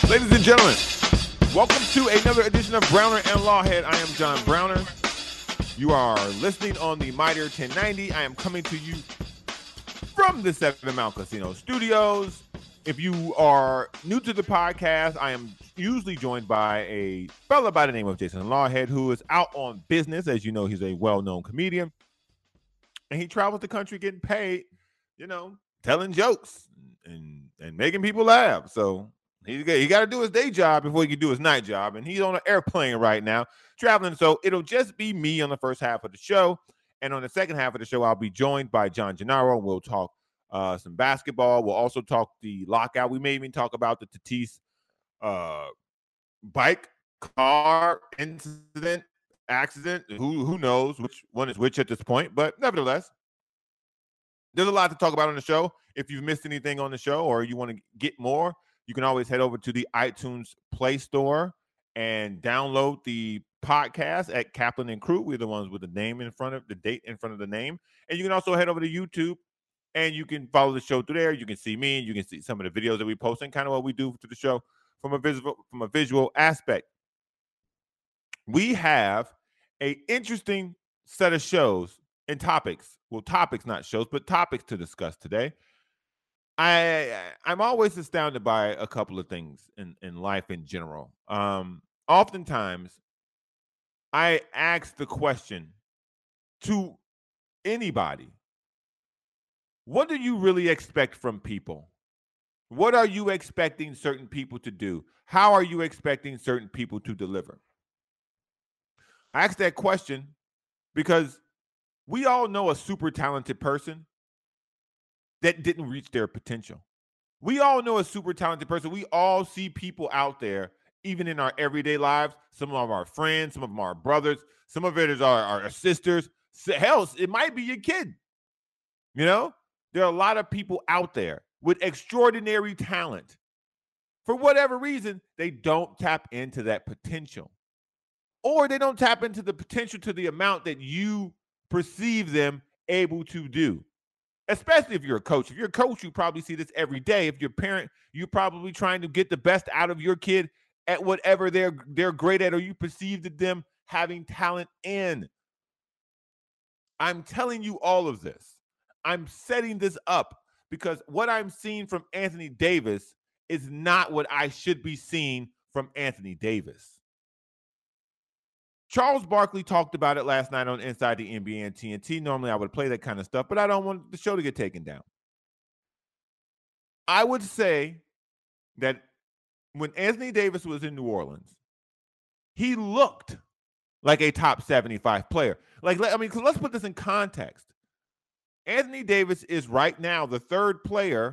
Ladies and gentlemen, welcome to another edition of Browner and Lawhead. I am John Browner. You are listening on the Mightier 1090. I am coming to you from the Seven Mile Casino Studios. If you are new to the podcast, I am usually joined by a fella by the name of Jason Lawhead, who is out on business. As you know, he's a well-known comedian. And he travels the country getting paid, telling jokes and making people laugh. So he got to do his day job before he can do his night job. And he's on an airplane right now, traveling. So it'll just be me on the first half of the show. And on the second half of the show, I'll be joined by John Gennaro. And we'll talk some basketball. We'll also talk the lockout. We may even talk about the Tatis bike, car incident, accident. Who knows which one is which at this point. But nevertheless, there's a lot to talk about on the show. If you've missed anything on the show or you want to get more, you can always head over to the iTunes Play Store and download the podcast at Kaplan and Crew. We're the ones with the name in front of the date in front of the name. And you can also head over to YouTube and you can follow the show through there. You can see me and you can see some of the videos that we post and kind of what we do to the show from a visual aspect. We have an interesting set of shows and topics. Well, topics, not shows, but topics to discuss today. I'm always astounded by a couple of things in life in general. Oftentimes, I ask the question to anybody, what do you really expect from people? What are you expecting certain people to do? How are you expecting certain people to deliver? I ask that question because we all know a super talented person that didn't reach their potential. We all know a super talented person. We all see people out there, even in our everyday lives. Some of our friends, some of them are brothers, some of it is our sisters. Hell, it might be your kid. There are a lot of people out there with extraordinary talent. For whatever reason, they don't tap into that potential. Or they don't tap into the potential to the amount that you perceive them able to do. Especially if you're a coach. If you're a coach, you probably see this every day. If you're a parent, you're probably trying to get the best out of your kid at whatever they're great at or you perceive them having talent in. I'm telling you all of this. I'm setting this up because what I'm seeing from Anthony Davis is not what I should be seeing from Anthony Davis. Charles Barkley talked about it last night on Inside the NBA and TNT. Normally, I would play that kind of stuff, but I don't want the show to get taken down. I would say that when Anthony Davis was in New Orleans, he looked like a top 75 player. Let's put this in context. Anthony Davis is right now the third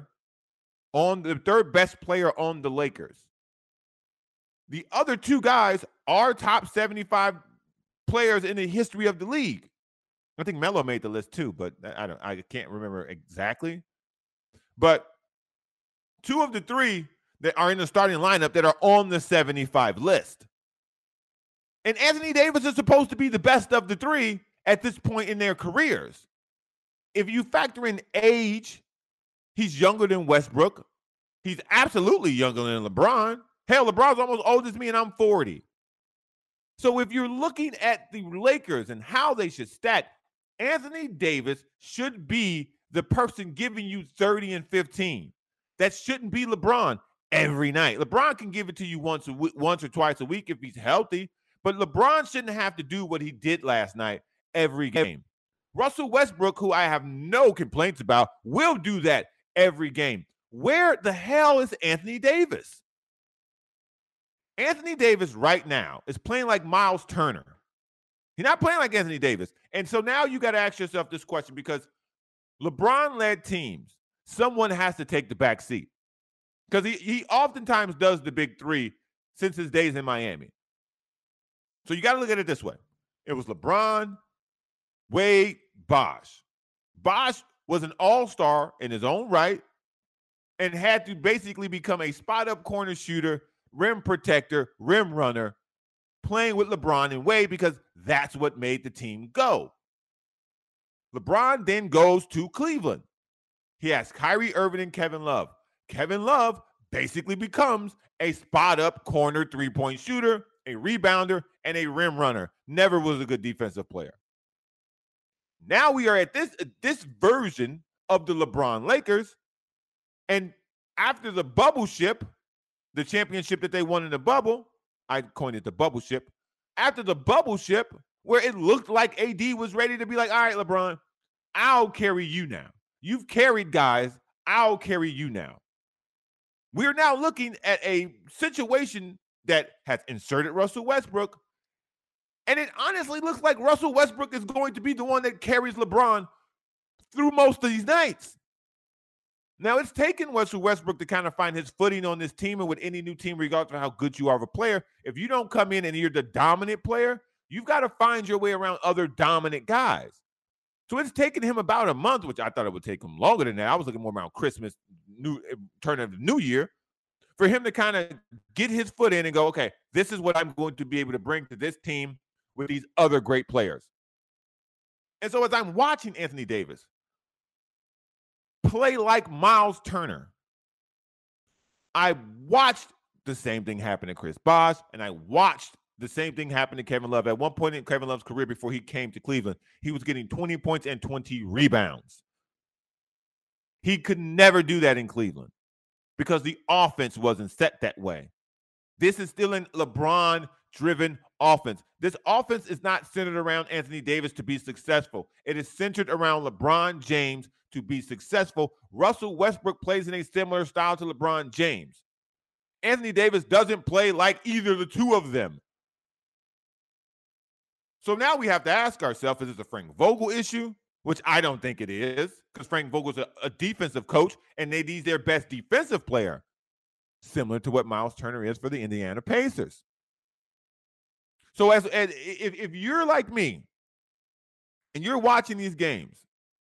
best player on the Lakers. The other two guys are top 75 players in the history of the league. I think Melo made the list too, but I can't remember exactly. But two of the three that are in the starting lineup that are on the 75 list. And Anthony Davis is supposed to be the best of the three at this point in their careers. If you factor in age, he's younger than Westbrook. He's absolutely younger than LeBron. Hell, LeBron's almost old as me, and I'm 40. So if you're looking at the Lakers and how they should stack, Anthony Davis should be the person giving you 30 and 15. That shouldn't be LeBron every night. LeBron can give it to you once or twice a week if he's healthy, but LeBron shouldn't have to do what he did last night every game. Russell Westbrook, who I have no complaints about, will do that every game. Where the hell is Anthony Davis? Anthony Davis right now is playing like Miles Turner. He's not playing like Anthony Davis. And so now you got to ask yourself this question because LeBron-led teams, someone has to take the back seat. Because he oftentimes does the big three since his days in Miami. So you got to look at it this way. It was LeBron, Wade, Bosh. Bosh was an all-star in his own right and had to basically become a spot-up corner shooter, rim protector, rim runner, playing with LeBron and Wade because that's what made the team go. LeBron then goes to Cleveland. He has Kyrie Irving and Kevin Love. Kevin Love basically becomes a spot-up corner three-point shooter, a rebounder, and a rim runner. Never was a good defensive player. Now we are at this version of the LeBron Lakers, and after the bubble ship, the championship that they won in the bubble, I coined it the bubble ship. After the bubble ship, where it looked like AD was ready to be like, all right, LeBron, I'll carry you now. You've carried guys. I'll carry you now. We're now looking at a situation that has inserted Russell Westbrook, and it honestly looks like Russell Westbrook is going to be the one that carries LeBron through most of these nights. Now, it's taken Russell Westbrook to kind of find his footing on this team, and with any new team, regardless of how good you are of a player, if you don't come in and you're the dominant player, you've got to find your way around other dominant guys. So it's taken him about a month, which I thought it would take him longer than that. I was looking more around Christmas, turn of the new year, for him to kind of get his foot in and go, okay, this is what I'm going to be able to bring to this team with these other great players. And so as I'm watching Anthony Davis play like Miles Turner, I watched the same thing happen to Chris Bosh, and I watched the same thing happen to Kevin Love. At one point in Kevin Love's career before he came to Cleveland, he was getting 20 points and 20 rebounds. He could never do that in Cleveland because the offense wasn't set that way. This is still an LeBron-driven offense. This offense is not centered around Anthony Davis to be successful. It is centered around LeBron James to be successful. Russell Westbrook plays in a similar style to LeBron James. Anthony Davis doesn't play like either of the two of them. So now we have to ask ourselves, is this a Frank Vogel issue? Which I don't think it is, because Frank Vogel's a defensive coach, and they need their best defensive player, similar to what Miles Turner is for the Indiana Pacers. So if you're like me, and you're watching these games,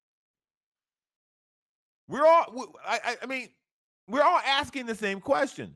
we're all asking the same question.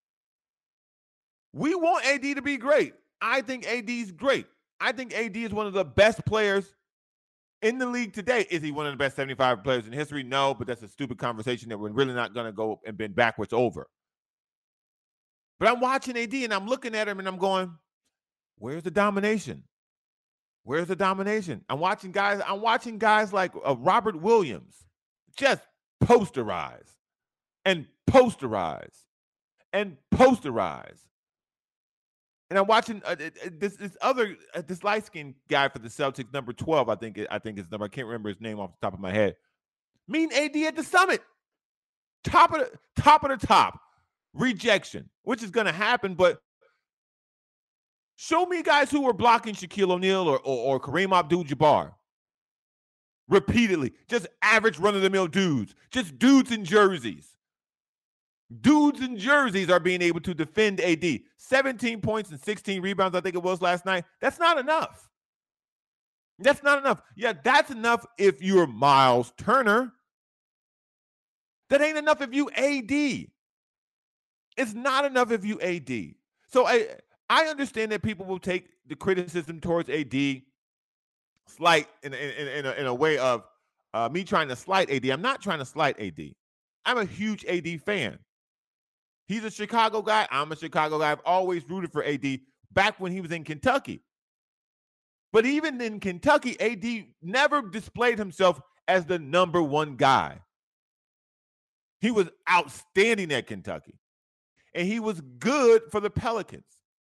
We want AD to be great. I think AD's great. I think AD is one of the best players in the league today. Is he one of the best 75 players in history? No, but that's a stupid conversation that we're really not going to go and bend backwards over. But I'm watching AD and I'm looking at him and I'm going, where's the domination? Where's the domination? I'm watching guys like Robert Williams just posterize and posterize and posterize. And I'm watching this light-skinned guy for the Celtics, number 12, I think his number. I can't remember his name off the top of my head. Mean AD at the summit. Top of the top. Rejection, which is going to happen, but show me guys who were blocking Shaquille O'Neal or Kareem Abdul-Jabbar repeatedly. Just average run-of-the-mill dudes. Just dudes in jerseys. Dudes in jerseys are being able to defend AD. 17 points and 16 rebounds, I think it was last night. That's not enough. That's not enough. Yeah, that's enough if you're Miles Turner. That ain't enough if you AD. It's not enough if you AD. So I understand that people will take the criticism towards AD slight in a way of me trying to slight AD. I'm not trying to slight AD. I'm a huge AD fan. He's a Chicago guy. I'm a Chicago guy. I've always rooted for AD back when he was in Kentucky. But even in Kentucky, AD never displayed himself as the number one guy. He was outstanding at Kentucky. And he was good for the Pelicans.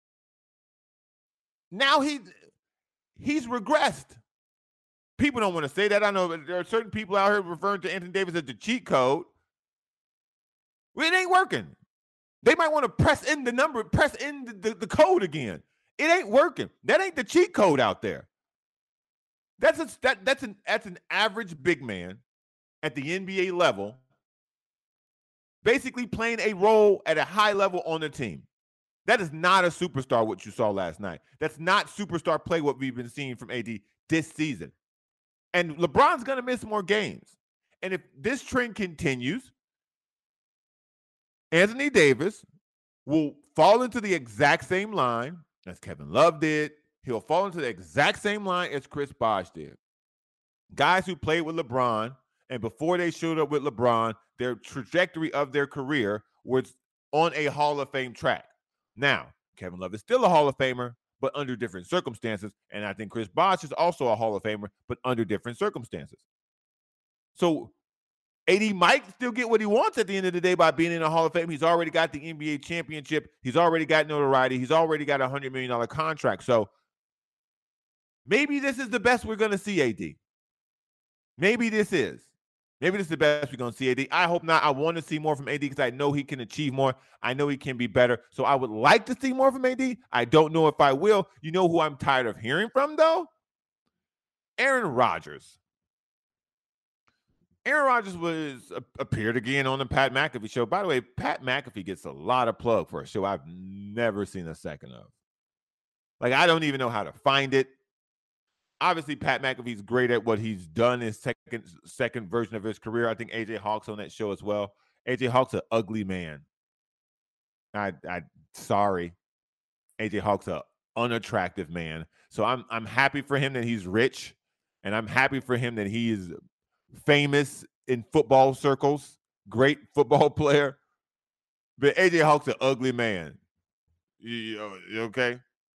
Now he's regressed. People don't want to say that. I know there are certain people out here referring to Anthony Davis as the cheat code. Well, it ain't working. They might want to press in the code again. It ain't working. That ain't the cheat code out there. That's an average big man at the NBA level, basically playing a role at a high level on the team. That is not a superstar, what you saw last night. That's not superstar play, what we've been seeing from AD this season. And LeBron's going to miss more games. And if this trend continues, Anthony Davis will fall into the exact same line as Kevin Love did. He'll fall into the exact same line as Chris Bosh did. Guys who played with LeBron, and before they showed up with LeBron, their trajectory of their career was on a Hall of Fame track. Now, Kevin Love is still a Hall of Famer, but under different circumstances. And I think Chris Bosh is also a Hall of Famer, but under different circumstances. So AD might still get what he wants at the end of the day by being in the Hall of Fame. He's already got the NBA championship. He's already got notoriety. He's already got a $100 million contract. So maybe this is the best we're going to see AD. Maybe this is. Maybe this is the best we're going to see AD. I hope not. I want to see more from AD because I know he can achieve more. I know he can be better. So I would like to see more from AD. I don't know if I will. You know who I'm tired of hearing from, though? Aaron Rodgers. Aaron Rodgers appeared again on the Pat McAfee show. By the way, Pat McAfee gets a lot of plug for a show I've never seen a second of. Like, I don't even know how to find it. Obviously, Pat McAfee's great at what he's done in second version of his career. I think AJ Hawk's on that show as well. AJ Hawk's an ugly man. Sorry. AJ Hawk's an unattractive man. So I'm happy for him that he's rich, and I'm happy for him that he is famous in football circles, great football player. But AJ Hawk's an ugly man. You okay?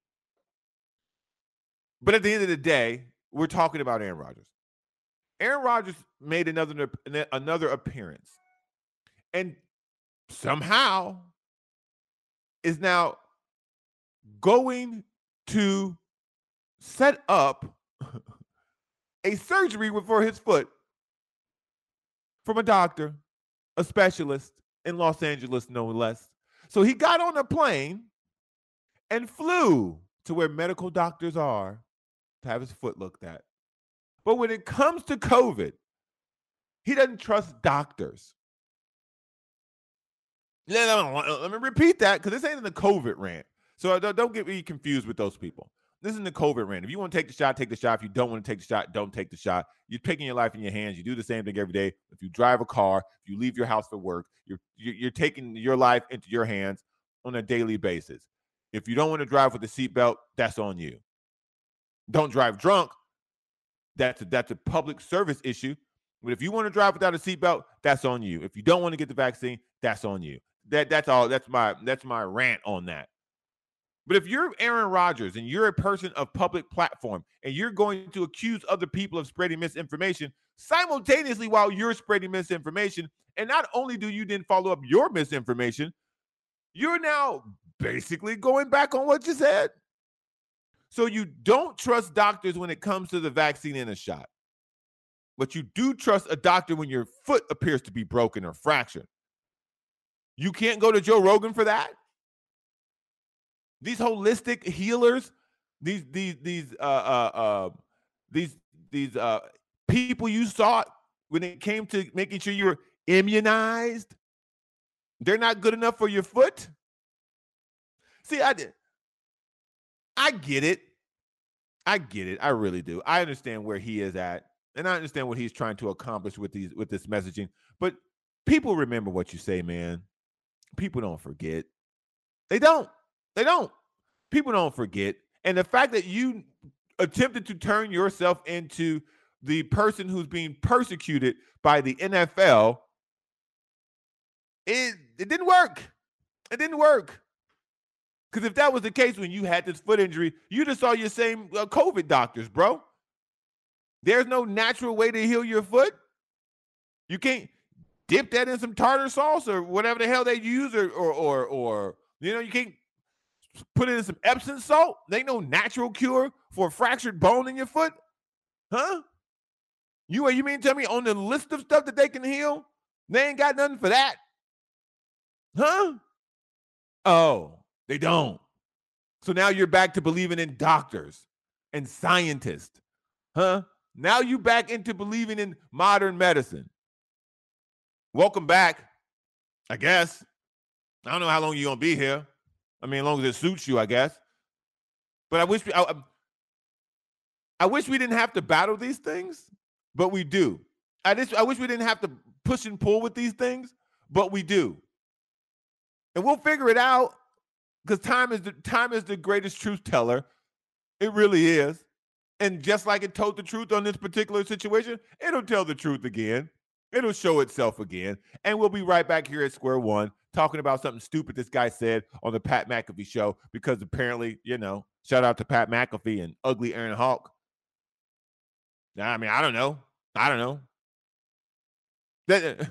But at the end of the day, we're talking about Aaron Rodgers. Aaron Rodgers made another appearance, and somehow is now going to set up a surgery for his foot from a doctor, a specialist in Los Angeles, no less. So he got on a plane and flew to where medical doctors are to have his foot looked at. But when it comes to COVID, he doesn't trust doctors. Let me repeat that, because this ain't in the COVID rant. So don't get me confused with those people. This is in the COVID rant. If you want to take the shot, take the shot. If you don't want to take the shot, don't take the shot. You're taking your life in your hands. You do the same thing every day. If you drive a car, if you leave your house for work, you're taking your life into your hands on a daily basis. If you don't want to drive with a seatbelt, that's on you. Don't drive drunk. That's a public service issue. But if you want to drive without a seatbelt, that's on you. If you don't want to get the vaccine, that's on you. That's all. That's my rant on that. But if you're Aaron Rodgers and you're a person of public platform and you're going to accuse other people of spreading misinformation simultaneously while you're spreading misinformation, and not only do you then follow up your misinformation, you're now basically going back on what you said. So you don't trust doctors when it comes to the vaccine and a shot. But you do trust a doctor when your foot appears to be broken or fractured. You can't go to Joe Rogan for that. These holistic healers, these people you sought when it came to making sure you were immunized, they're not good enough for your foot. See, I get it. I get it. I really do. I understand where he is at, and I understand what he's trying to accomplish with this messaging. But people remember what you say, man. People don't forget. They don't. People don't forget. And the fact that you attempted to turn yourself into the person who's being persecuted by the NFL, it didn't work. It didn't work. Because if that was the case when you had this foot injury, you just saw your same COVID doctors, bro. There's no natural way to heal your foot. You can't dip that in some tartar sauce or whatever the hell they use, or you can't put it in some Epsom salt. There ain't no natural cure for a fractured bone in your foot. Huh? You mean to tell me on the list of stuff that they can heal, they ain't got nothing for that? Huh? Oh, they don't. So now you're back to believing in doctors and scientists. Huh? Now you back into believing in modern medicine. Welcome back, I guess. I don't know how long you're going to be here. I mean, as long as it suits you, I guess. But I wish we didn't have to battle these things, but we do. I wish we didn't have to push and pull with these things, but we do. And we'll figure it out, because time is the greatest truth teller. It really is. And just like it told the truth on this particular situation, it'll tell the truth again. It'll show itself again. And we'll be right back here at square one talking about something stupid this guy said on the Pat McAfee show because apparently, shout out to Pat McAfee and ugly Aaron Hawk. I mean, I don't know. That,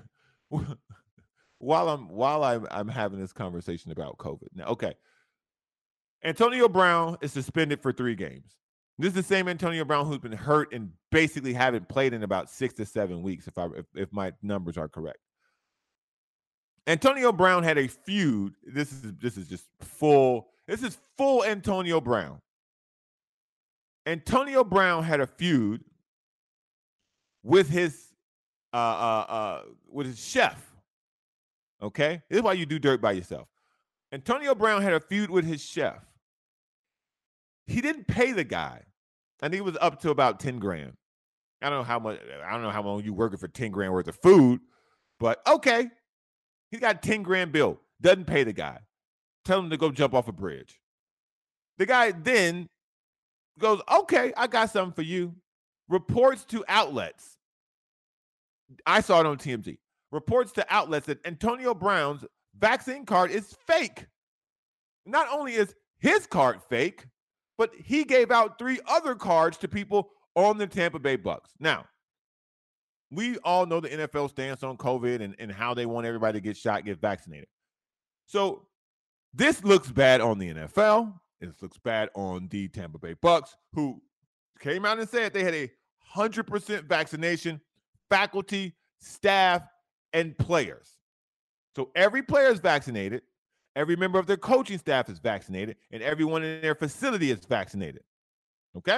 while I'm having this conversation about COVID. Now, okay. Antonio Brown is suspended for 3 games. This is the same Antonio Brown who's been hurt and basically haven't played in about 6 to 7 weeks, if my numbers are correct. Antonio Brown had a feud. This is just full. This is full Antonio Brown. Antonio Brown had a feud with his chef. Okay? This is why you do dirt by yourself. Antonio Brown had a feud with his chef. He didn't pay the guy. I think it was up to about 10 grand. I don't know how long you working for 10 grand worth of food, but okay. He got 10 grand bill. Doesn't pay the guy. Tell him to go jump off a bridge. The guy then goes, okay, I got something for you. Reports to outlets. I saw it on TMZ. Reports to outlets that Antonio Brown's vaccine card is fake. Not only is his card fake, but he gave out 3 other cards to people on the Tampa Bay Bucks. Now, we all know the NFL stance on COVID and how they want everybody to get shot, get vaccinated. So this looks bad on the NFL. This looks bad on the Tampa Bay Bucks, who came out and said they had 100% vaccination, faculty, staff, and players. So every player is vaccinated. Every member of their coaching staff is vaccinated, and everyone in their facility is vaccinated. Okay?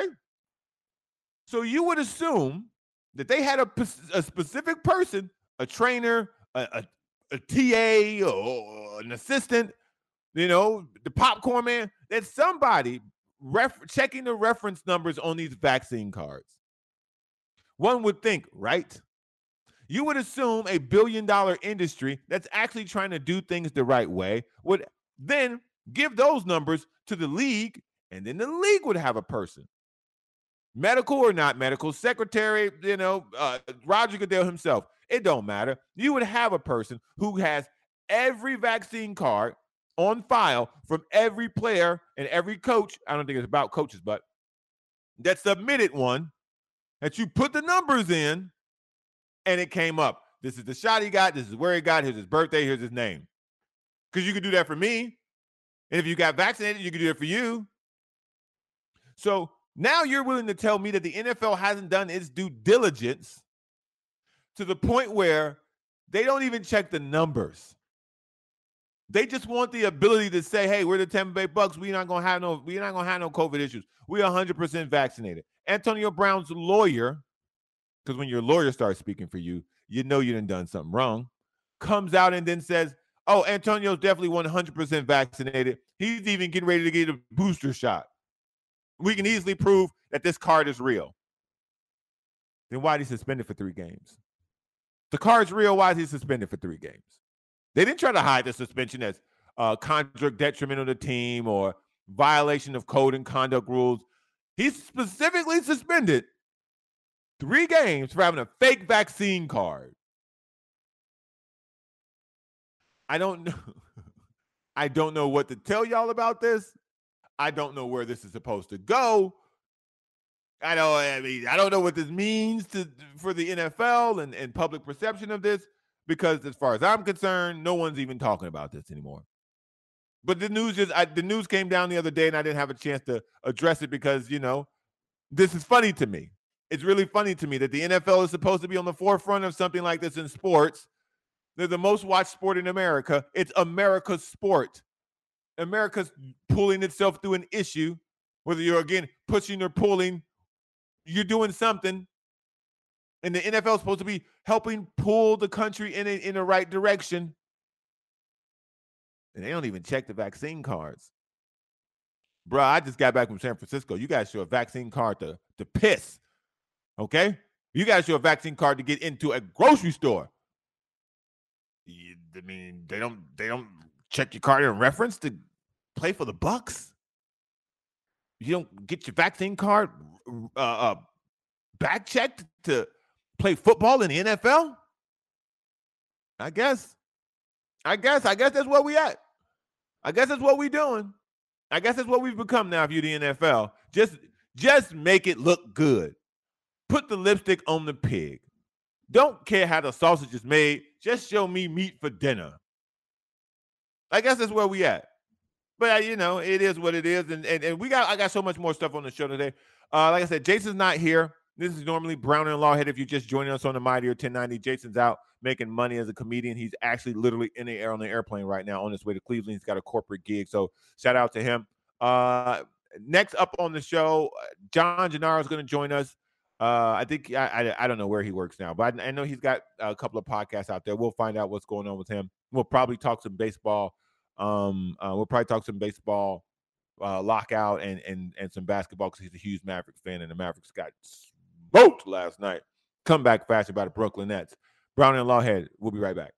So you would assume that they had a specific person, a trainer, a TA, or an assistant, the popcorn man, that somebody checking the reference numbers on these vaccine cards. One would think, right? You would assume a billion-dollar industry that's actually trying to do things the right way would then give those numbers to the league, and then the league would have a person. Medical or not medical, secretary, Roger Goodell himself. It don't matter. You would have a person who has every vaccine card on file from every player and every coach. I don't think it's about coaches, but that submitted one that you put the numbers in, and it came up. This is the shot he got. This is where he got. Here's his birthday. Here's his name. Because you could do that for me. And if you got vaccinated, you could do it for you. So now you're willing to tell me that the NFL hasn't done its due diligence to the point where they don't even check the numbers. They just want the ability to say, hey, we're the Tampa Bay Bucks. We're not gonna have no COVID issues. We're 100% vaccinated. Antonio Brown's lawyer, because when your lawyer starts speaking for you, you know you done something wrong, comes out and then says, oh, Antonio's definitely 100% vaccinated. He's even getting ready to get a booster shot. We can easily prove that this card is real. Then why is he suspended for 3 games? The card's real. Why is he suspended for 3 games? They didn't try to hide the suspension as conduct detrimental to the team or violation of code and conduct rules. He's specifically suspended 3 games for having a fake vaccine card. I don't know. I don't know what to tell y'all about this. I don't know where this is supposed to go. I don't know what this means for the NFL and public perception of this, because as far as I'm concerned, no one's even talking about this anymore. But the news came down the other day, and I didn't have a chance to address it because, this is funny to me. It's really funny to me that the NFL is supposed to be on the forefront of something like this in sports. They're the most watched sport in America. It's America's sport. America's pulling itself through an issue, whether you're, again, pushing or pulling, you're doing something. And the NFL is supposed to be helping pull the country in the right direction. And they don't even check the vaccine cards. Bro, I just got back from San Francisco. You guys show a vaccine card to piss. Okay? You guys show a vaccine card to get into a grocery store. They don't check your card in reference to play for the Bucks. You don't get your vaccine card back checked to play football in the NFL. I guess I guess that's where we at. I guess that's what we doing. I guess that's what we've become now. If you're the NFL, just make it look good. Put the lipstick on the pig. Don't care how the sausage is made. Just show me meat for dinner. I guess that's where we at. But it is what it is, and I got so much more stuff on the show today. Like I said, Jason's not here. This is normally Brown and Lawhead. If you're just joining us on the Mighty or 1090, Jason's out making money as a comedian. He's actually literally in the air on the airplane right now on his way to Cleveland. He's got a corporate gig, so shout out to him. Next up on the show, John Gennaro is going to join us. I think I don't know where he works now, but I know he's got a couple of podcasts out there. We'll find out what's going on with him. We'll probably talk some baseball. We'll probably talk some baseball lockout and some basketball because he's a huge Mavericks fan, and the Mavericks got smoked last night. Comeback fashion by the Brooklyn Nets. Brown and Lawhead. We'll be right back.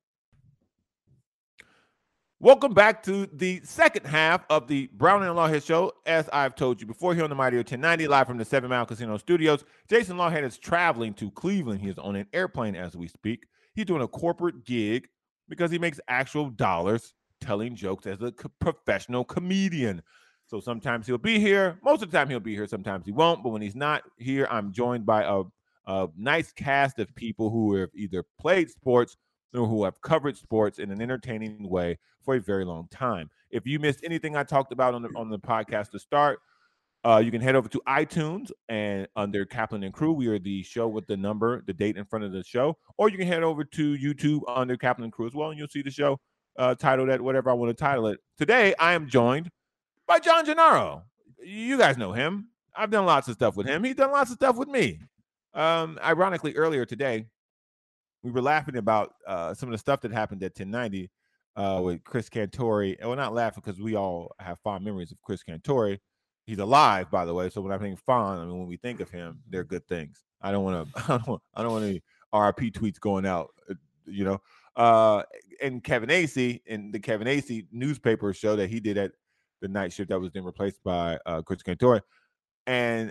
Welcome back to the second half of the Brown and Lawhead show. As I've told you before, here on the Mighty 1090, live from the 7 Mile Casino Studios. Jason Lawhead is traveling to Cleveland. He is on an airplane as we speak. He's doing a corporate gig because he makes actual dollars telling jokes as a professional comedian. So sometimes he'll be here. Most of the time he'll be here. Sometimes he won't. But when he's not here, I'm joined by a nice cast of people who have either played sports or who have covered sports in an entertaining way for a very long time. If you missed anything I talked about on the podcast to start, you can head over to iTunes and under Kaplan and Crew. We are the show with the date in front of the show. Or you can head over to YouTube under Kaplan and Crew as well, and you'll see the show titled at whatever I want to title it. Today, I am joined by John Gennaro. You guys know him. I've done lots of stuff with him. He's done lots of stuff with me. Ironically, earlier today, we were laughing about some of the stuff that happened at 1090 with Chris Cantori. And we're not laughing because we all have fond memories of Chris Cantori. He's alive, by the way. So when I think fond, when we think of him, they're good things. I don't want any RIP tweets going out, and Kevin Acee in the Kevin Acee newspaper show that he did at the night shift that was then replaced by Chris Cantori. And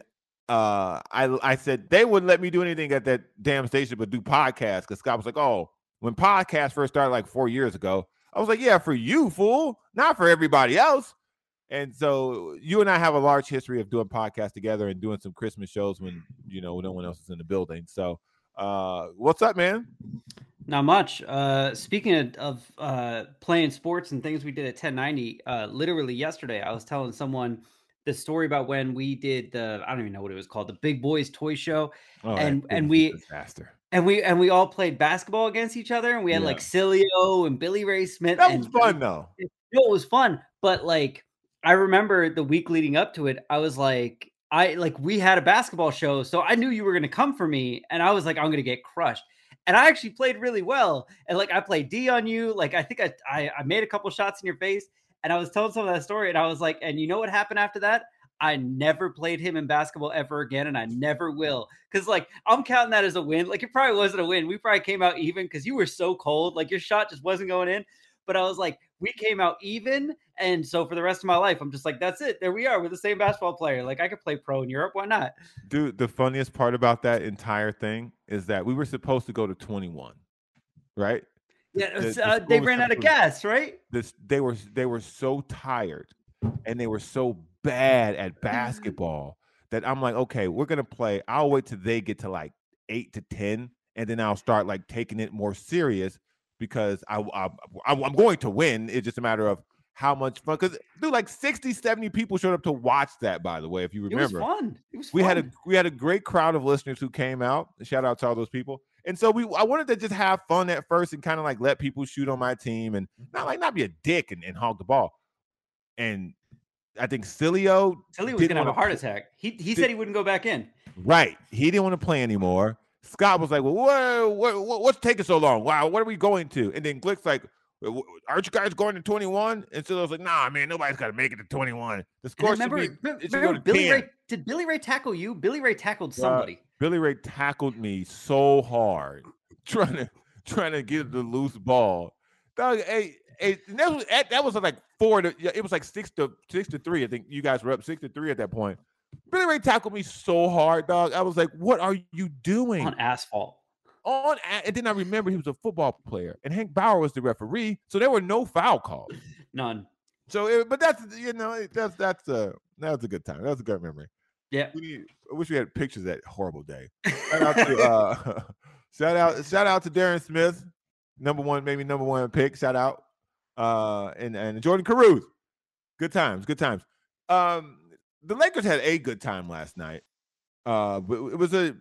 I said they wouldn't let me do anything at that damn station but do podcasts, because Scott was like, oh, when podcasts first started like 4 years ago, I was like, yeah, for you, fool, not for everybody else. And so you and I have a large history of doing podcasts together and doing some Christmas shows when no one else is in the building. So what's up, man? Not much. Speaking of playing sports and things we did at 1090, literally yesterday, I was telling someone the story about when we did I don't even know what it was called, the Big Boys Toy Show. Oh, and we disaster. And we all played basketball against each other, and we had like Cilio and Billy Ray Smith. That was fun though. It was fun, but like I remember the week leading up to it, I was like, we had a basketball show, so I knew you were going to come for me, and I was like, I'm going to get crushed. And I actually played really well, and like I played D on you. Like I think I made a couple shots in your face, and I was telling some of that story, and I was like, and you know what happened after that? I never played him in basketball ever again, and I never will. Because, like, I'm counting that as a win. Like, it probably wasn't a win. We probably came out even because you were so cold. Like, your shot just wasn't going in. But I was like, we came out even. And so for the rest of my life, I'm just like, that's it. There we are. We're the same basketball player. Like, I could play pro in Europe. Why not? Dude, the funniest part about that entire thing is that we were supposed to go to 21, right? Yeah, they ran out of gas, right? They were so tired, and they were so bad at basketball that I'm like, okay, we're gonna play. I'll wait till they get to like 8 to 10, and then I'll start like taking it more serious, because I'm going to win. It's just a matter of how much fun. Because dude, like 60, 70 people showed up to watch that. By the way, if you remember, it was fun. It was fun. We had a great crowd of listeners who came out. Shout out to all those people. And so I wanted to just have fun at first and kind of like let people shoot on my team and not be a dick and hog the ball. And I think Cilio was going to have a heart attack. He said he wouldn't go back in. Right. He didn't want to play anymore. Scott was like, well, what's taking so long? Wow, what are we going to? And then Glick's like, aren't you guys going to 21? And Cilio was like, nah, man, nobody's got to make it to 21. The score remember Billy Ray, did Billy Ray tackle you? Billy Ray tackled somebody. Billy Ray tackled me so hard, trying to get the loose ball. Dog, that was like 4 to. It was like 6 to 3. I think you guys were up 6 to 3 at that point. Billy Ray tackled me so hard, dog. I was like, "What are you doing on asphalt?" and then I remember he was a football player, and Hank Bauer was the referee, so there were no foul calls. None. So, but that's that's a good time. That's a good memory. Yeah. I wish we had pictures of that horrible day. Shout out to shout out to Darren Smith, number one pick. Shout out, and Jordan Caruth. Good times. The Lakers had a good time last night. But it was the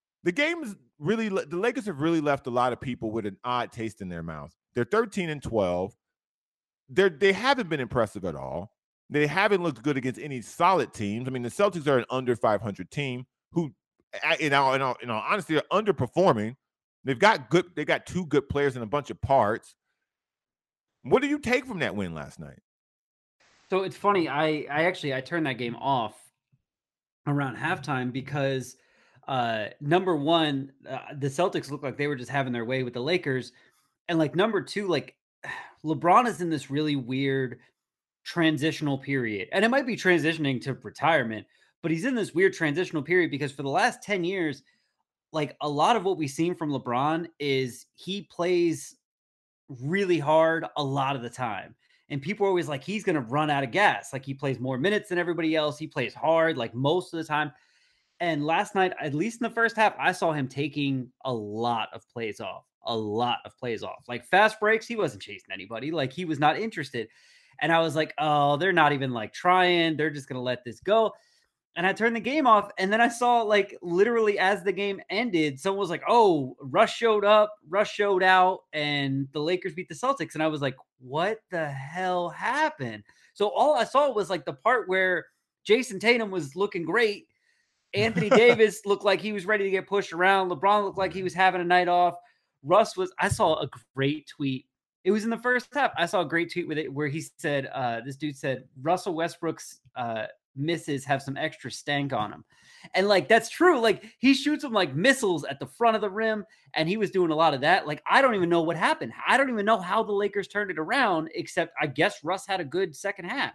Lakers have really left a lot of people with an odd taste in their mouth. They're 13-12. They haven't been impressive at all. They haven't looked good against any solid teams. I mean, the Celtics are an under 500 team who, in all honesty, are underperforming. They got two good players and a bunch of parts. What do you take from that win last night? So it's funny. I turned that game off around halftime because number one, the Celtics looked like they were just having their way with the Lakers, and like number two, like LeBron is in this really weird transitional period, and it might be transitioning to retirement, but he's in this weird transitional period because for the last 10 years, like a lot of what we've seen from LeBron is he plays really hard a lot of the time. And people are always like, he's going to run out of gas. Like he plays more minutes than everybody else. He plays hard like most of the time. And last night, at least in the first half, I saw him taking a lot of plays off. Like fast breaks, he wasn't chasing anybody. Like he was not interested. And I was like, oh, they're not even like trying. They're just going to let this go. And I turned the game off. And then I saw like literally as the game ended, someone was like, oh, Russ showed up, Russ showed out, and the Lakers beat the Celtics. And I was like, what the hell happened? So all I saw was like the part where Jason Tatum was looking great. Anthony Davis looked like he was ready to get pushed around. LeBron looked like he was having a night off. I saw a great tweet. It was in the first half. I saw a great tweet with it where he said, this dude said, Russell Westbrook's misses have some extra stank on him. And like, that's true. Like he shoots them like missiles at the front of the rim. And he was doing a lot of that. Like, I don't even know what happened. I don't even know how the Lakers turned it around, except I guess Russ had a good second half.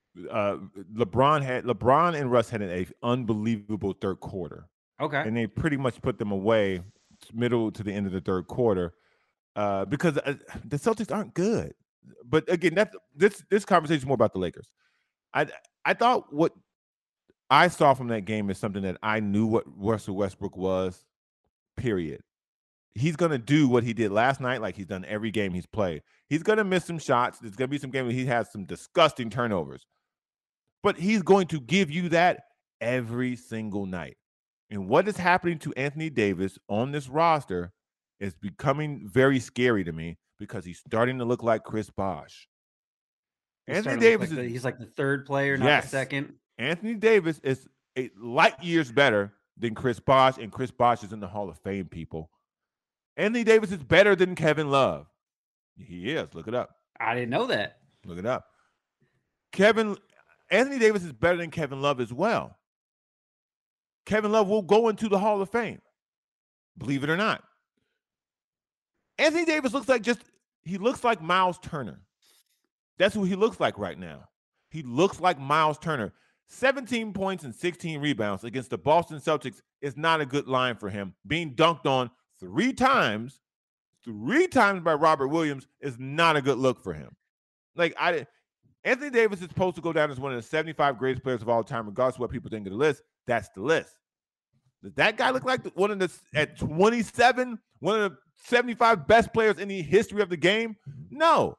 LeBron and Russ had an unbelievable third quarter. Okay. And they pretty much put them away middle to the end of the third quarter because the Celtics aren't good. But again, this conversation is more about the Lakers. I thought what I saw from that game is something that I knew what Russell Westbrook was, period. He's going to do what he did last night, like he's done every game he's played. He's going to miss some shots. There's going to be some games where he has some disgusting turnovers. But he's going to give you that every single night. And what is happening to Anthony Davis on this roster is becoming very scary to me because he's starting to look like Chris Bosh. Anthony Davis he's like the third player, not the second. Anthony Davis is light years better than Chris Bosh, and Chris Bosh is in the Hall of Fame, people. Anthony Davis is better than Kevin Love. He is. Look it up. I didn't know that. Look it up. Anthony Davis is better than Kevin Love as well. Kevin Love will go into the Hall of Fame, believe it or not. Anthony Davis looks like Miles Turner. That's who he looks like right now. He looks like Miles Turner. 17 points and 16 rebounds against the Boston Celtics is not a good line for him. Being dunked on three times by Robert Williams is not a good look for him. Anthony Davis is supposed to go down as one of the 75 greatest players of all time, regardless of what people think of the list. That's the list. Does that guy look like at 27, one of the 75 best players in the history of the game? No.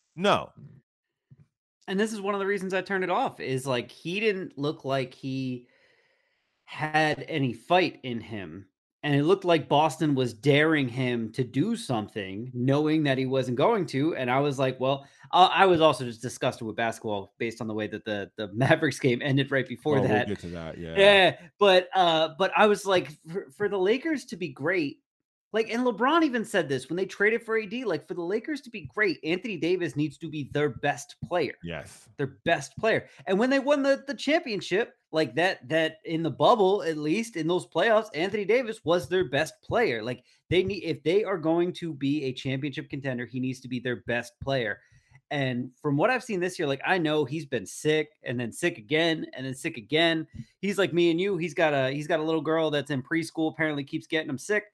And this is one of the reasons I turned it off is like, he didn't look like he had any fight in him. And it looked like Boston was daring him to do something, knowing that he wasn't going to. And I was like, well, I was also just disgusted with basketball based on the way that the Mavericks game ended right before that. We'll get to that, yeah. Yeah, but I was like, for the Lakers to be great, like, and LeBron even said this when they traded for AD, like, for the Lakers to be great, Anthony Davis needs to be their best player. Yes. Their best player. And when they won the championship, like that in the bubble, at least in those playoffs, Anthony Davis was their best player. Like, if they are going to be a championship contender, he needs to be their best player. And from what I've seen this year, like, I know he's been sick and then sick again and then sick again. He's like me and you. He's got a little girl that's in preschool, apparently keeps getting him sick.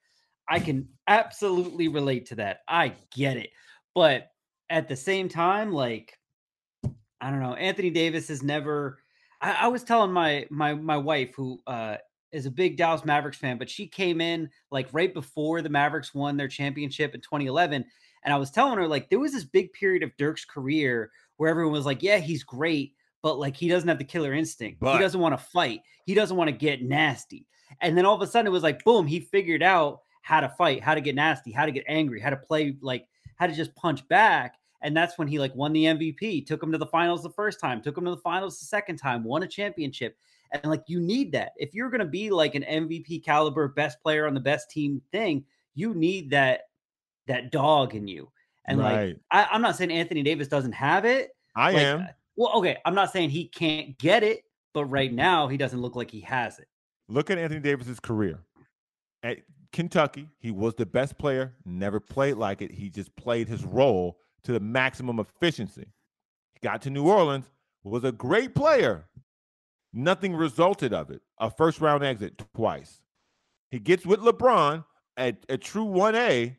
I can absolutely relate to that. I get it. But at the same time, like, I don't know, Anthony Davis has never. I was telling my wife, who is a big Dallas Mavericks fan, but she came in like right before the Mavericks won their championship in 2011, and I was telling her like there was this big period of Dirk's career where everyone was like, yeah, he's great, but like he doesn't have the killer instinct. He doesn't want to fight. He doesn't want to get nasty. And then all of a sudden it was like, boom, he figured out how to fight, how to get nasty, how to get angry, how to play, like how to just punch back. And that's when he like won the MVP, took him to the finals the first time, took him to the finals the second time, won a championship. And like, you need that. If you're going to be like an MVP caliber, best player on the best team thing, you need that dog in you. And like, I'm not saying Anthony Davis doesn't have it. I am. Well, okay. I'm not saying he can't get it, but right now he doesn't look like he has it. Look at Anthony Davis's career. At Kentucky, he was the best player, never played like it. He just played his role to the maximum efficiency. He got to New Orleans, was a great player. Nothing resulted of it. A first-round exit twice. He gets with LeBron at a true 1A.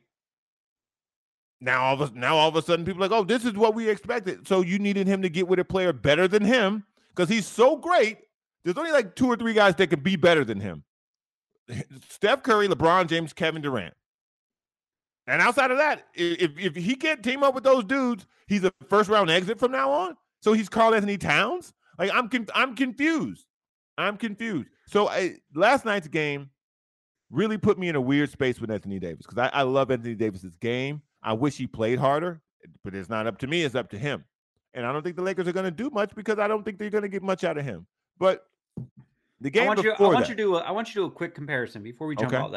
Now all of a sudden, people are like, oh, this is what we expected. So you needed him to get with a player better than him because he's so great. There's only like 2 or 3 guys that can be better than him. Steph Curry, LeBron James, Kevin Durant. And outside of that, if he can't team up with those dudes, he's a first-round exit from now on. So he's Karl-Anthony Towns. Like I'm confused. I'm confused. So last night's game really put me in a weird space with Anthony Davis because I love Anthony Davis's game. I wish he played harder, but it's not up to me. It's up to him. And I don't think the Lakers are going to do much because I don't think they're going to get much out of him. But the game I want you to do a quick comparison before we jump out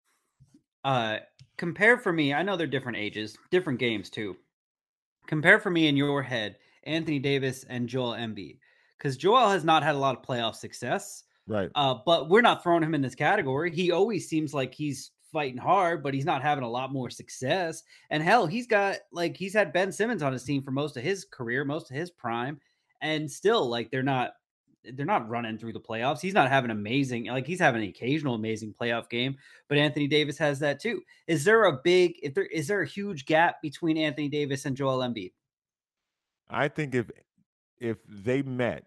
that. Compare for me. I know they're different ages, different games too. Compare for me in your head Anthony Davis and Joel Embiid, because Joel has not had a lot of playoff success. Right. But we're not throwing him in this category. He always seems like he's fighting hard, but he's not having a lot more success. And hell, he's had Ben Simmons on his team for most of his career, most of his prime, and still like they're not running through the playoffs. He's not having he's having an occasional amazing playoff game, but Anthony Davis has that too. Is there a huge gap between Anthony Davis and Joel Embiid? I think if they met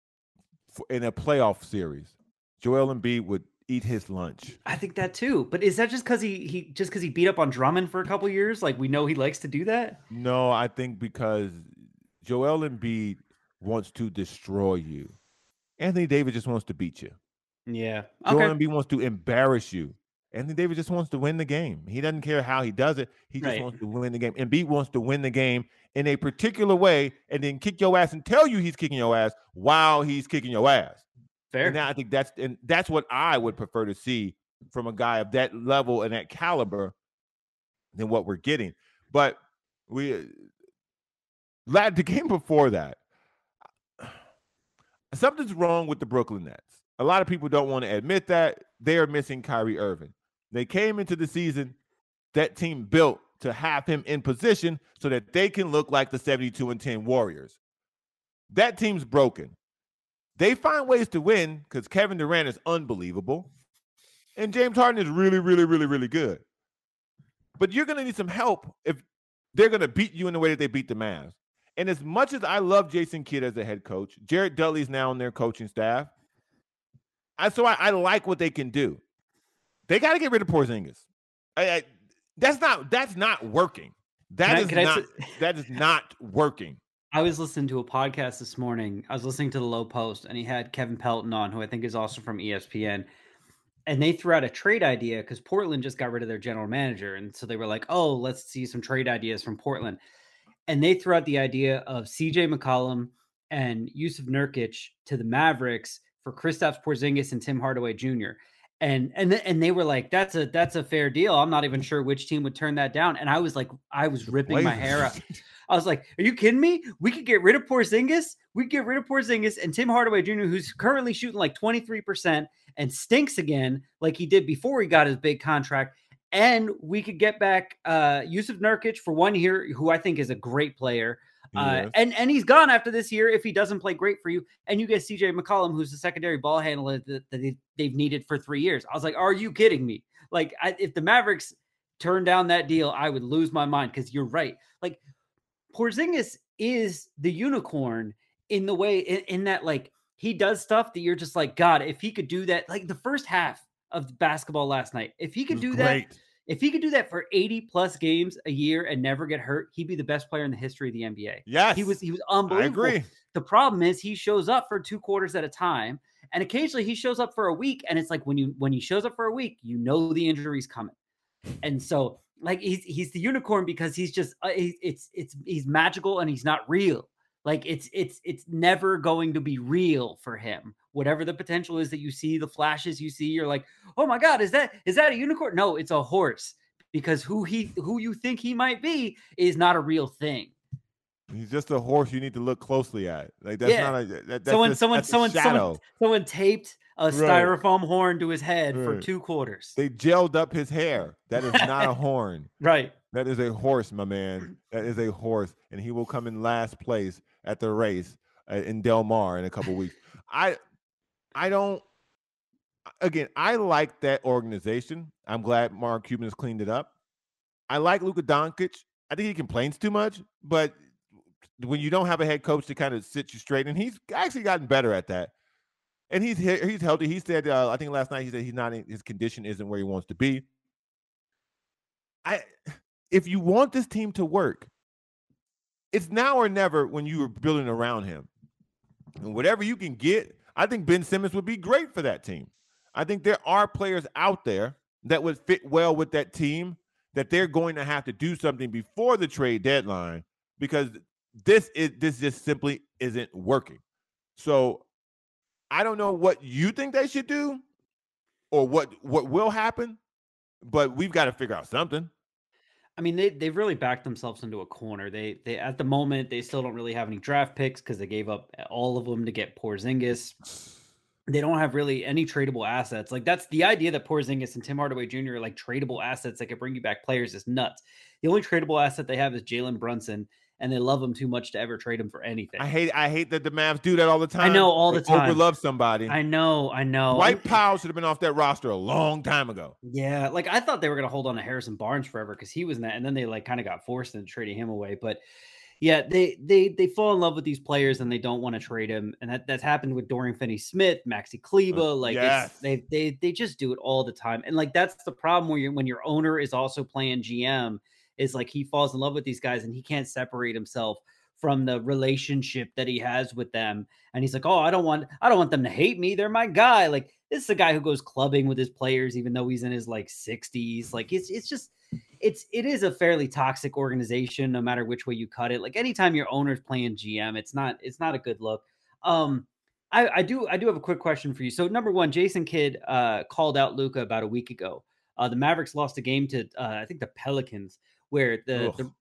in a playoff series, Joel Embiid would eat his lunch. I think that too. But is that just because he beat up on Drummond for a couple years? Like we know he likes to do that? No, I think because Joel Embiid wants to destroy you. Anthony Davis just wants to beat you. Yeah. Okay. Joel Embiid wants to embarrass you. Anthony Davis just wants to win the game. He doesn't care how he does it. He just wants to win the game. Embiid wants to win the game in a particular way and then kick your ass and tell you he's kicking your ass while he's kicking your ass. Fair. And now I think that's what I would prefer to see from a guy of that level and that caliber than what we're getting. But the game before that, something's wrong with the Brooklyn Nets. A lot of people don't want to admit that. They are missing Kyrie Irving. They came into the season, that team built to have him in position so that they can look like the 72-10 Warriors. That team's broken. They find ways to win because Kevin Durant is unbelievable. And James Harden is really, really, really, really good. But you're going to need some help if they're going to beat you in the way that they beat the Mavs. And as much as I love Jason Kidd as a head coach, Jared Dudley's now on their coaching staff. I like what they can do. They got to get rid of Porzingis. That's not working. That is not working. I was listening to a podcast this morning. I was listening to the Low Post, and he had Kevin Pelton on, who I think is also from ESPN. And they threw out a trade idea because Portland just got rid of their general manager. And so they were like, oh, let's see some trade ideas from Portland. And they threw out the idea of CJ McCollum and Yusuf Nurkic to the Mavericks for Kristaps Porzingis and Tim Hardaway Jr. And they were like, that's a fair deal. I'm not even sure which team would turn that down. And I was like, I was ripping my hair out. I was like, are you kidding me? We could get rid of Porzingis. We could get rid of Porzingis and Tim Hardaway Jr., who's currently shooting like 23% and stinks again like he did before he got his big contract. And we could get back Yusuf Nurkic for 1 year, who I think is a great player. And he's gone after this year if he doesn't play great for you. And you get CJ McCollum, who's the secondary ball handler that they've needed for 3 years. I was like, are you kidding me? Like, if the Mavericks turned down that deal, I would lose my mind because you're right. Like, Porzingis is the unicorn in the way in that, like, he does stuff that you're just like, God, if he could do that, like the first half of basketball last night, if he It could was do great. that, if he could do that for 80 plus games a year and never get hurt, he'd be the best player in the history of the NBA. Yes. He was I unbelievable. agree. The problem is he shows up for 2 quarters at a time, and occasionally he shows up for a week, and it's like when he shows up for a week, you know the injury's coming. And so, like, he's the unicorn because he's just he's magical and he's not real. Like, it's never going to be real for him. Whatever the potential is that you see, the flashes you see, you're like, oh my God, is that a unicorn? No, it's a horse, because who you think he might be is not a real thing. He's just a horse you need to look closely at. Like, that's not a someone taped a styrofoam horn to his head for 2 quarters. They gelled up his hair. That is not a horn. Right. That is a horse, my man. That is a horse, and he will come in last place at the race in Del Mar in a couple weeks. I don't. Again, I like that organization. I'm glad Mark Cuban has cleaned it up. I like Luka Doncic. I think he complains too much, but when you don't have a head coach to kind of sit you straight, and he's actually gotten better at that. And he's healthy. He said, I think last night he said his condition isn't where he wants to be. If you want this team to work, it's now or never when you are building around him. And whatever you can get, I think Ben Simmons would be great for that team. I think there are players out there that would fit well with that team, that they're going to have to do something before the trade deadline, because this just simply isn't working. So I don't know what you think they should do or what will happen, but we've got to figure out something. I mean, they've really backed themselves into a corner. They at the moment, they still don't really have any draft picks because they gave up all of them to get Porzingis. They don't have really any tradable assets. Like, that's the idea, that Porzingis and Tim Hardaway Jr. are like tradable assets that could bring you back players, is nuts. The only tradable asset they have is Jalen Brunson, and they love him too much to ever trade him for anything. I hate that the Mavs do that all the time. I know, all the time. Overlove somebody. I know. Dwight Powell should have been off that roster a long time ago. Yeah, like, I thought they were going to hold on to Harrison Barnes forever because he was in that, and then they like kind of got forced into trading him away. But yeah, they fall in love with these players and they don't want to trade him, and that's happened with Dorian Finney-Smith, Maxi Kleber. Like, yes. they just do it all the time, and like, that's the problem when your owner is also playing GM, is like, he falls in love with these guys and he can't separate himself from the relationship that he has with them. And he's like, oh, I don't want them to hate me. They're my guy. Like, this is a guy who goes clubbing with his players, even though he's in his like 60s. Like, it is a fairly toxic organization, no matter which way you cut it. Like, anytime your owner's playing GM, it's not a good look. I do have a quick question for you. So, number one, Jason Kidd called out Luka about a week ago. The Mavericks lost a game to I think the Pelicans, where the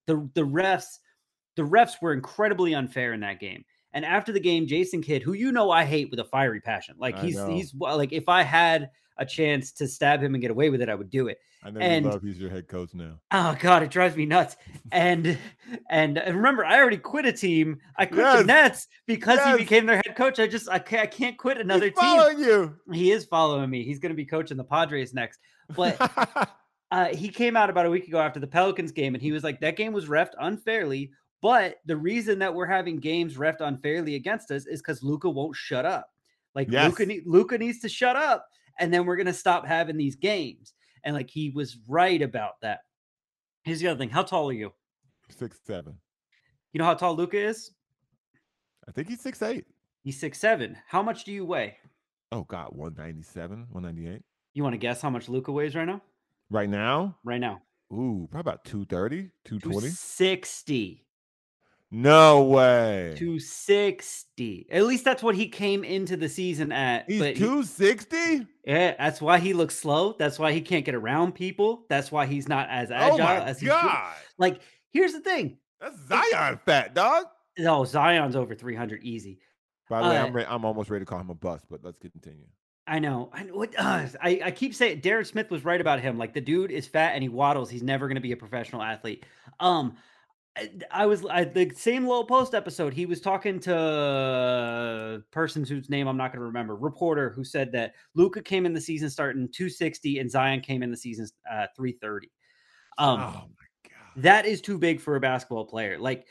refs were incredibly unfair in that game. And after the game, Jason Kidd, who I hate with a fiery passion, like, he's like, if I had a chance to stab him and get away with it, I would do it. I know you love he's your head coach now. Oh God, it drives me nuts. And remember, I already quit a team. I quit the Nets because he became their head coach. I can't quit another team. Following you. He is following me. He's going to be coaching the Padres next. But he came out about a week ago after the Pelicans game, and he was like, that game was reffed unfairly. But the reason that we're having games reffed unfairly against us is because Luka won't shut up. Like, Luka needs to shut up, and then we're going to stop having these games. And like, he was right about that. Here's the other thing. How tall are you? 6'7". You know how tall Luka is? I think he's 6'8". He's 6'7". How much do you weigh? Oh God, 197, 198. You want to guess how much Luka weighs right now? Right now? Right now. Ooh, probably about 230, 220. 260. No way. 260. At least that's what he came into the season at. He's 260? Yeah, that's why he looks slow. That's why he can't get around people. That's why he's not as agile as he should. Like, here's the thing. That's Zion fat, dog. No, Zion's over 300 easy. By the way, I'm almost ready to call him a bust, but let's continue. I know. I keep saying Darren Smith was right about him. Like, the dude is fat and he waddles. He's never going to be a professional athlete. The same Low Post episode. He was talking to persons whose name I'm not going to remember. Reporter who said that Luka came in the season starting 260 and Zion came in the season 330. Oh my God. That is too big for a basketball player. Like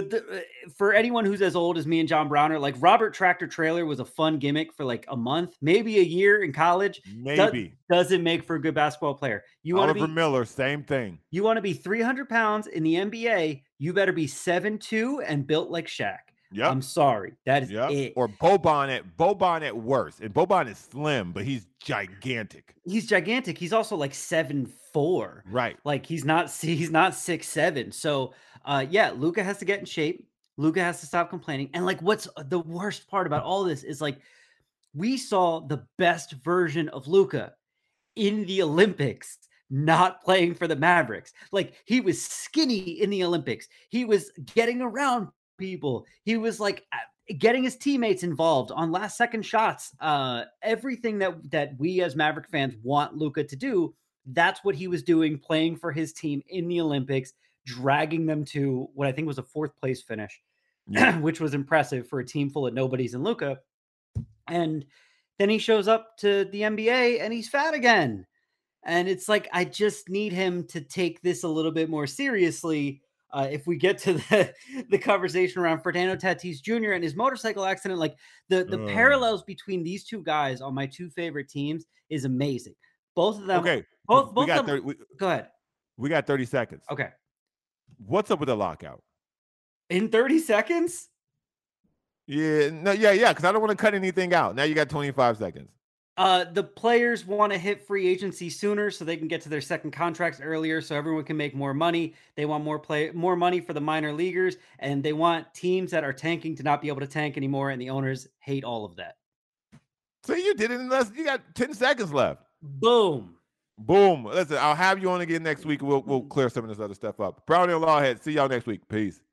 for anyone who's as old as me and John Browner, like Robert Tractor Trailer was a fun gimmick for like a month, maybe a year in college. Maybe doesn't make for a good basketball player. You want to be Oliver Miller, same thing. You want to be 300 pounds in the NBA, you better be 7'2" and built like Shaq. Yep. I'm sorry. That is it. Or Boban at worst. And Boban is slim, but he's gigantic. He's gigantic. He's also like 7'4". Right. Like he's not 6'7". So yeah, Luka has to get in shape. Luka has to stop complaining. And like what's the worst part about all this is like we saw the best version of Luka in the Olympics, not playing for the Mavericks. Like he was skinny in the Olympics. He was getting around people. He was like getting his teammates involved on last second shots. Everything that we as Maverick fans want Luka to do, that's what he was doing, playing for his team in the Olympics, dragging them to what I think was a 4th place finish, which was impressive for a team full of nobodies and Luka. And then he shows up to the NBA and he's fat again. And it's like, I just need him to take this a little bit more seriously. If we get to the conversation around Fernando Tatis Jr. and his motorcycle accident, like the parallels between these two guys on my 2 favorite teams is amazing. Both of them. Okay. Both of them. Go ahead. We got 30 seconds. Okay. What's up with the lockout? In 30 seconds? Yeah. No. Yeah. Because I don't want to cut anything out. Now you got 25 seconds. The players want to hit free agency sooner so they can get to their second contracts earlier so everyone can make more money. They want more money for the minor leaguers, and they want teams that are tanking to not be able to tank anymore, and the owners hate all of that. So you did it in less. You got 10 seconds left. Boom. Listen, I'll have you on again next week. We'll clear some of this other stuff up. Brownie and Lawhead. See y'all next week. Peace.